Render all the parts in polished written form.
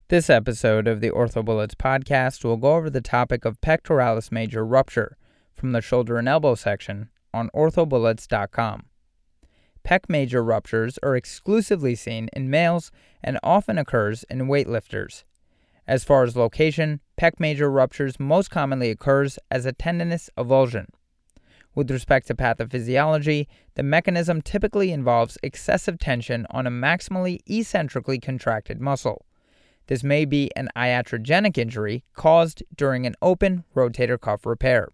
This episode of the OrthoBullets podcast will go over the topic of pectoralis major rupture from the shoulder and elbow section on orthobullets.com. Pec major ruptures are exclusively seen in males and often occurs in weightlifters. As far as location, pec major ruptures most commonly occurs as a tendinous avulsion. With respect to pathophysiology, the mechanism typically involves excessive tension on a maximally eccentrically contracted muscle. This may be an iatrogenic injury caused during an open rotator cuff repair.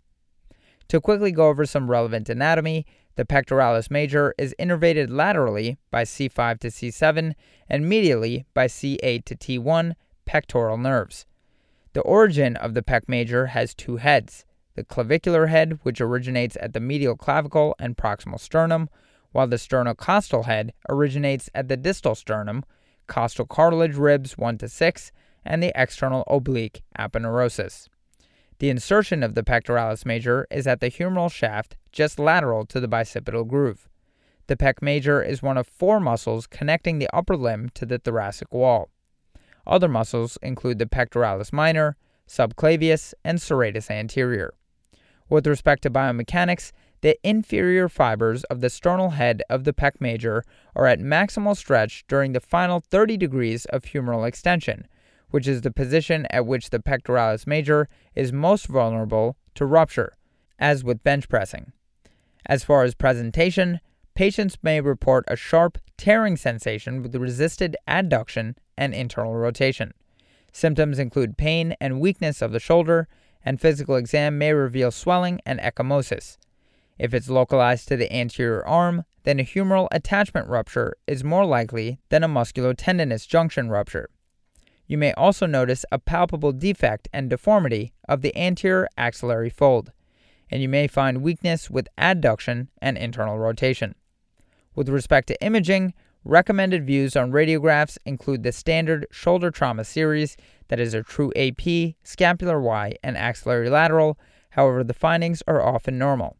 To quickly go over some relevant anatomy, the pectoralis major is innervated laterally by C5 to C7 and medially by C8 to T1 pectoral nerves. The origin of the pec major has two heads: the clavicular head, which originates at the medial clavicle and proximal sternum, while the sternocostal head originates at the distal sternum, costal cartilage ribs 1 to 6, and the external oblique aponeurosis. The insertion of the pectoralis major is at the humeral shaft just lateral to the bicipital groove. The pec major is one of four muscles connecting the upper limb to the thoracic wall. Other muscles include the pectoralis minor, subclavius, and serratus anterior. With respect to biomechanics, the inferior fibers of the sternal head of the pec major are at maximal stretch during the final 30 degrees of humeral extension, which is the position at which the pectoralis major is most vulnerable to rupture, as with bench pressing. As far as presentation, patients may report a sharp tearing sensation with resisted adduction and internal rotation. Symptoms include pain and weakness of the shoulder, and physical exam may reveal swelling and ecchymosis. If it's localized to the anterior arm, then a humeral attachment rupture is more likely than a musculotendinous junction rupture. You may also notice a palpable defect and deformity of the anterior axillary fold, and you may find weakness with adduction and internal rotation. With respect to imaging, recommended views on radiographs include the standard shoulder trauma series that is a true AP, scapular Y, and axillary lateral. However, the findings are often normal.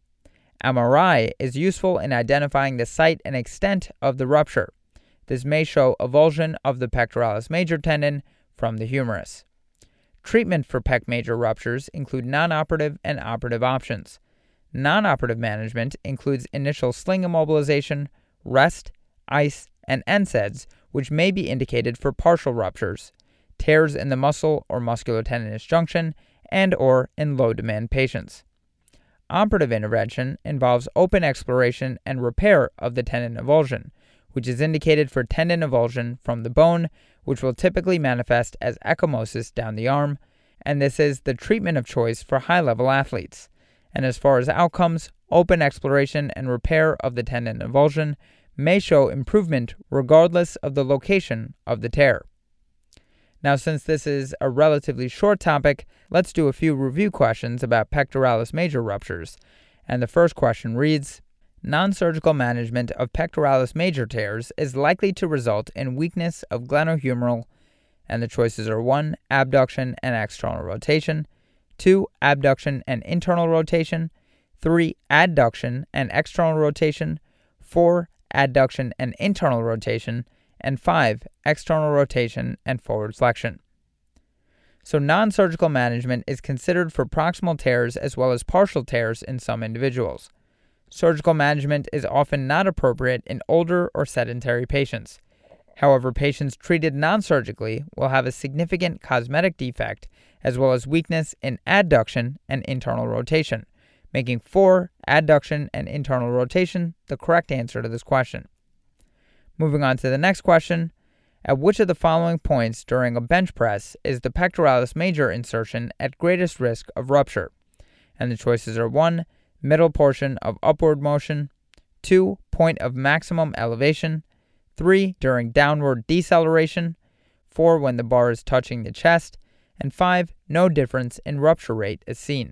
MRI is useful in identifying the site and extent of the rupture. This may show avulsion of the pectoralis major tendon from the humerus. Treatment for pec major ruptures include non-operative and operative options. Non-operative management includes initial sling immobilization, rest, ice, and NSAIDs, which may be indicated for partial ruptures, tears in the muscle or musculotendinous junction, and/or in low-demand patients. Operative intervention involves open exploration and repair of the tendon avulsion, which is indicated for tendon avulsion from the bone, which will typically manifest as ecchymosis down the arm, and this is the treatment of choice for high-level athletes. And as far as outcomes, open exploration and repair of the tendon avulsion may show improvement regardless of the location of the tear. Now, since this is a relatively short topic, let's do a few review questions about pectoralis major ruptures. And the first question reads, non-surgical management of pectoralis major tears is likely to result in weakness of glenohumeral, and the choices are 1. Abduction and external rotation, 2. Abduction and internal rotation, 3. Adduction and external rotation, 4. Adduction and internal rotation, and 5. External rotation and forward flexion. So non-surgical management is considered for proximal tears as well as partial tears in some individuals. Surgical management is often not appropriate in older or sedentary patients. However, patients treated non-surgically will have a significant cosmetic defect as well as weakness in adduction and internal rotation, making 4. Adduction and internal rotation the correct answer to this question. Moving on to the next question, at which of the following points during a bench press is the pectoralis major insertion at greatest risk of rupture? And the choices are 1. Middle portion of upward motion, 2. Point of maximum elevation, 3. During downward deceleration, 4. When the bar is touching the chest, and 5. No difference in rupture rate is seen.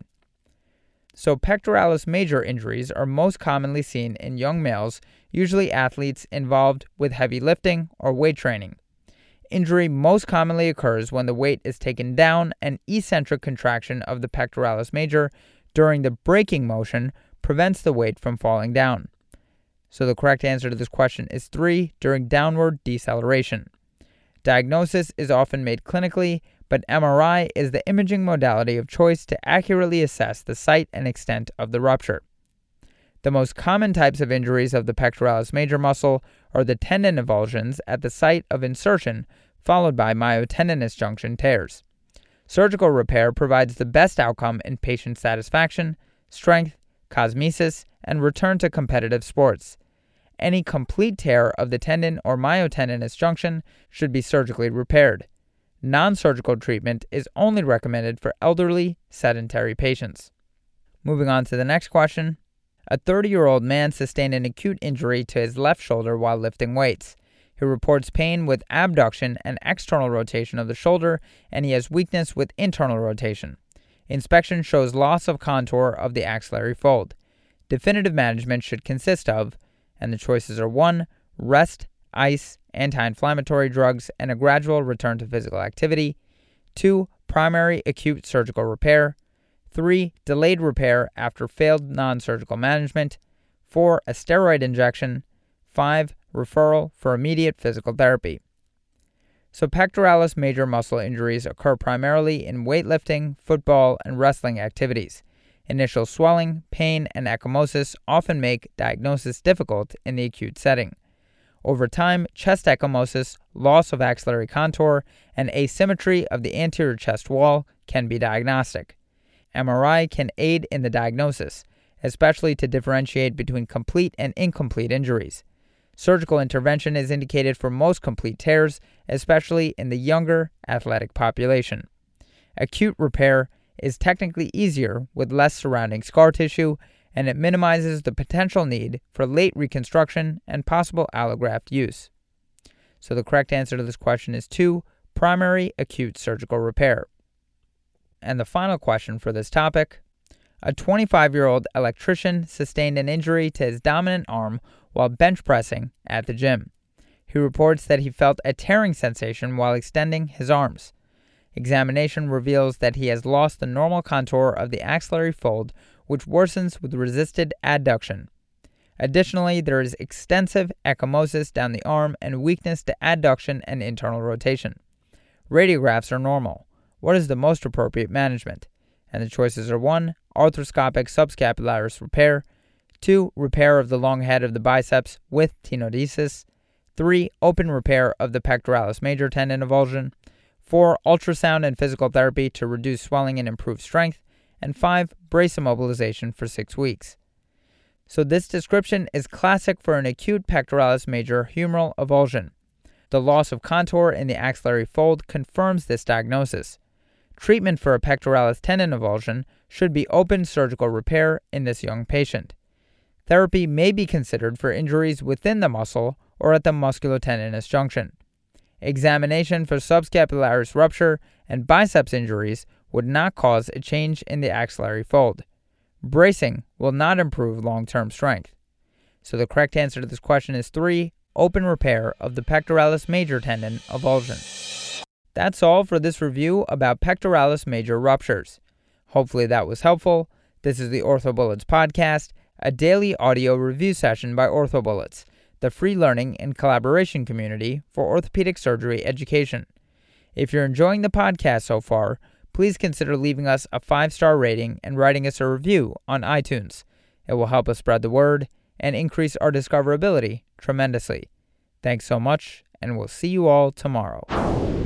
So pectoralis major injuries are most commonly seen in young males, usually athletes involved with heavy lifting or weight training. Injury most commonly occurs when the weight is taken down and eccentric contraction of the pectoralis major during the braking motion prevents the weight from falling down. So the correct answer to this question is 3. During downward deceleration. Diagnosis is often made clinically, but MRI is the imaging modality of choice to accurately assess the site and extent of the rupture. The most common types of injuries of the pectoralis major muscle are the tendon avulsions at the site of insertion, followed by myotendinous junction tears. Surgical repair provides the best outcome in patient satisfaction, strength, cosmesis, and return to competitive sports. Any complete tear of the tendon or myotendinous junction should be surgically repaired. Non-surgical treatment is only recommended for elderly, sedentary patients. Moving on to the next question. A 30-year-old man sustained an acute injury to his left shoulder while lifting weights. He reports pain with abduction and external rotation of the shoulder, and he has weakness with internal rotation. Inspection shows loss of contour of the axillary fold. Definitive management should consist of, and the choices are 1. Rest, ice, anti-inflammatory drugs, and a gradual return to physical activity. 2. Primary acute surgical repair. 3. Delayed repair after failed non-surgical management. 4. A steroid injection. 5. Referral for immediate physical therapy. So pectoralis major muscle injuries occur primarily in weightlifting, football, and wrestling activities. Initial swelling, pain, and ecchymosis often make diagnosis difficult in the acute setting. Over time, chest ecchymosis, loss of axillary contour, and asymmetry of the anterior chest wall can be diagnostic. MRI can aid in the diagnosis, especially to differentiate between complete and incomplete injuries. Surgical intervention is indicated for most complete tears, especially in the younger, athletic population. Acute repair is technically easier with less surrounding scar tissue, and it minimizes the potential need for late reconstruction and possible allograft use. So the correct answer to this question is 2. Primary acute surgical repair. And the final question for this topic. A 25-year-old electrician sustained an injury to his dominant arm while bench pressing at the gym. He reports that he felt a tearing sensation while extending his arms. Examination reveals that he has lost the normal contour of the axillary fold, which worsens with resisted adduction. Additionally, there is extensive ecchymosis down the arm and weakness to adduction and internal rotation. Radiographs are normal. What is the most appropriate management? And the choices are 1. Arthroscopic subscapularis repair. 2. Repair of the long head of the biceps with tenodesis. 3. Open repair of the pectoralis major tendon avulsion. 4. Ultrasound and physical therapy to reduce swelling and improve strength. And 5. Brace immobilization for 6 weeks. So this description is classic for an acute pectoralis major humeral avulsion. The loss of contour in the axillary fold confirms this diagnosis. Treatment for a pectoralis tendon avulsion should be open surgical repair in this young patient. Therapy may be considered for injuries within the muscle or at the musculotendinous junction. Examination for subscapularis rupture and biceps injuries would not cause a change in the axillary fold. Bracing will not improve long-term strength. So the correct answer to this question is 3. Open repair of the pectoralis major tendon avulsion. That's all for this review about pectoralis major ruptures. Hopefully that was helpful. This is the OrthoBullets podcast, a daily audio review session by OrthoBullets, the free learning and collaboration community for orthopedic surgery education. If you're enjoying the podcast so far, please consider leaving us a 5-star rating and writing us a review on iTunes. It will help us spread the word and increase our discoverability tremendously. Thanks so much, and we'll see you all tomorrow.